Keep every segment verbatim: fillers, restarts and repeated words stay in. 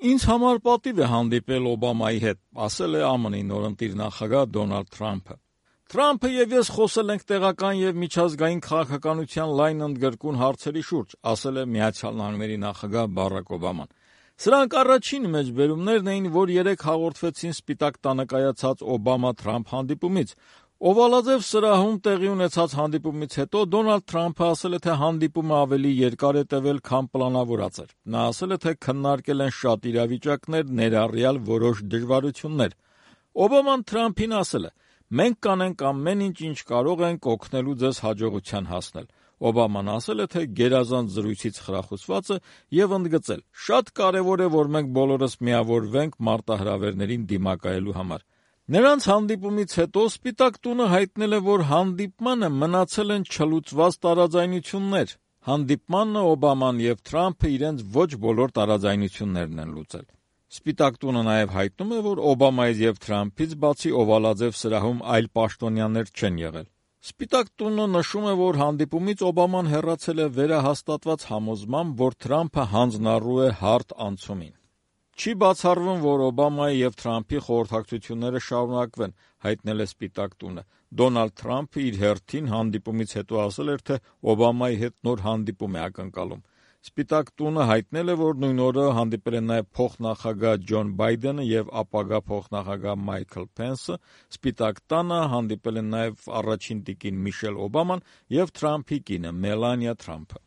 Ինձ համար պատիվ է հանդիպել Օբամայի հետ, ասել է ԱՄՆ-ի նորընտիր նախագահ Դոնալդ Թրամփը։ Թրամփը եւ ես խոսել ենք տեղական եւ միջազգային քաղաքականության լայն ընդգրկուն հարցերի շուրջ, ասել է Միացյալ Նահանգների նախագահ Բարաք Օբաման։ Սրանք առաջին մեջբերումներն էին, որ երեկ հաղորդվեցին Սպիտակ տանը կայացած Օբամա-Թրամփ հանդիպումից։ Օվալաձև սրահում տեղի ունեցած հանդիպումից հետո Դոնալդ Թրամփը ասել է, թե հանդիպումը ավելի երկար է տևել, քան պլանավորած էր։ Նա ասել է, թե քննարկել են շատ իրավիճակներ, ներառյալ որոշ դժվարություններ։ Օբաման Թրամփին ասել է. «Մենք կանենք ամեն ինչ, ինչ կարող ենք օգնելու ձեզ հաջողության հասնել»։ Օբաման ասել է, թե գերազանց զրույցից խրախուսված է եւ ընդգծել. «Շատ կարեւոր է, որ մենք բոլորս միավորվենք մարտահրավերներին դիմակայելու համար»։ Նրանց հանդիպումից հետո Սպիտակ տունը հայտնել է, որ հանդիպմանը մնացել են չլուծված տարաձայնություններ։ Հանդիպմանը Օբաման եւ Թրամփը իրենց ոչ բոլոր տարաձայնություններն են լուծել։ Սպիտակ տունը նաև հայտնում է, որ Օբամայից եւ Թրամփից բացի Օվալաձև սրահում այլ պաշտոնյաներ չեն եղել։ Սպիտակ տունը նշում է, որ հանդիպումից Օբաման հեռացել է վերահաստատված համոզմամբ, որ Թրամփը հանձնառու է հարթ անցումին։ Չի բացառվում, որ Օբամայի եւ Թրամփի խորհրդակցությունները շարունակվեն, հայտնել է Սպիտակ տունը։ Դոնալդ Թրամփը իր հերթին հանդիպումից հետո ասել էր, թե Օբամայի հետ նոր հանդիպում է ակնկալում։ Սպիտակ տունը հայտնել է, որ նույն օրը հանդիպել են նաև փոխնախագահ Ջոն Բայդենը եւ ապագա փոխնախագահ Մայքլ Փենսը։ Սպիտակ տանը հանդիպել են նաև առաջին տիկին Միշել Օբաման եւ Թրամփի կինը Մելանիա Թրամփը։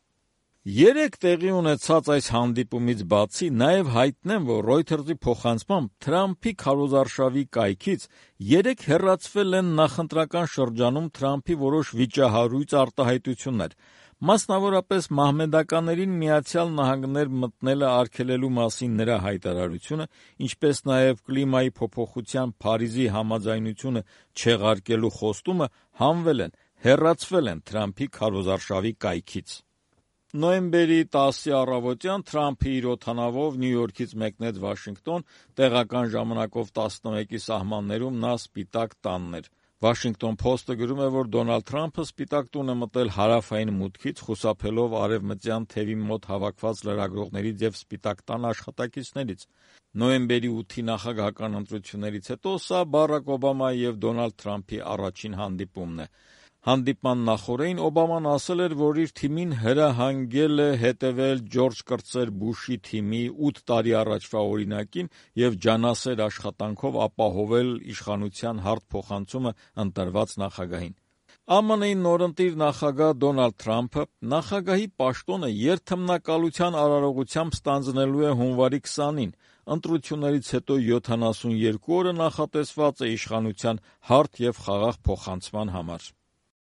Երեք տեղի ունեցած այս հանդիպումից բացի նաև հայտնեմ, որ Reuters-ի փոխանցմամբ Թրամփի քարոզարշավի կայքից երեք հեռացվել են նախընտրական շրջանում Թրամփի որոշ վիճահարույց արտահայտություններ։ Մասնավորապես մահմեդականերին Միացյալ Նահանգներ մտնելը արգելելու մասին նրա հայտարարությունը, ինչպես նաև կլիմայի փոփոխության Փարիզի համաձայնությունը չեղարկելու խոստումը հանվել են, հեռացվել են Թրամփի քարոզարշավի կայքից։ Նոյեմբերի տասի առավոտյան Թրամփը իր օդանավով Նյու Յորքից մեկնեց Վաշինգտոն, տեղական ժամանակով տասնմեկի սահմաններում նա Սպիտակ տանն էր։ Washington Post-ը գրում է, որ Դոնալդ Թրամփը Սպիտակ տուն է մտել հարավային մուտքից, խուսափելով արևմտյան թևի մոտ հավաքված լրագրողներից եւ Սպիտակ տան աշխատակիցներից։ Նոյեմբերի ութի նախագահական ընտրություններից հետո սա Բարաք Օբամայի եւ Դոնալդ Թրամփի առաջին հանդիպումն է։ Հանդիպման նախօրեին Օբաման ասել էր, որ իր թիմին հրահանգել է հետևել Ջորջ կրտսեր Բուշի թիմի ութ տարի առաջվա օրինակին եւ ջանասեր աշխատանքով ապահովել իշխանության հարթ փոխանցումը ընտրված նախագահին։ ԱՄՆ-ի նորընտիր նախագահ Դոնալդ Թրամփը նախագահի պաշտոնը երթմնակալության արարողությամբ ստանձնելու է հունվարի քսանին։ Ընտրություններից հետո յոթանասունյոթ օրը նախատեսված է իշխանության հարթ եւ խաղաղ փոխանցման համար։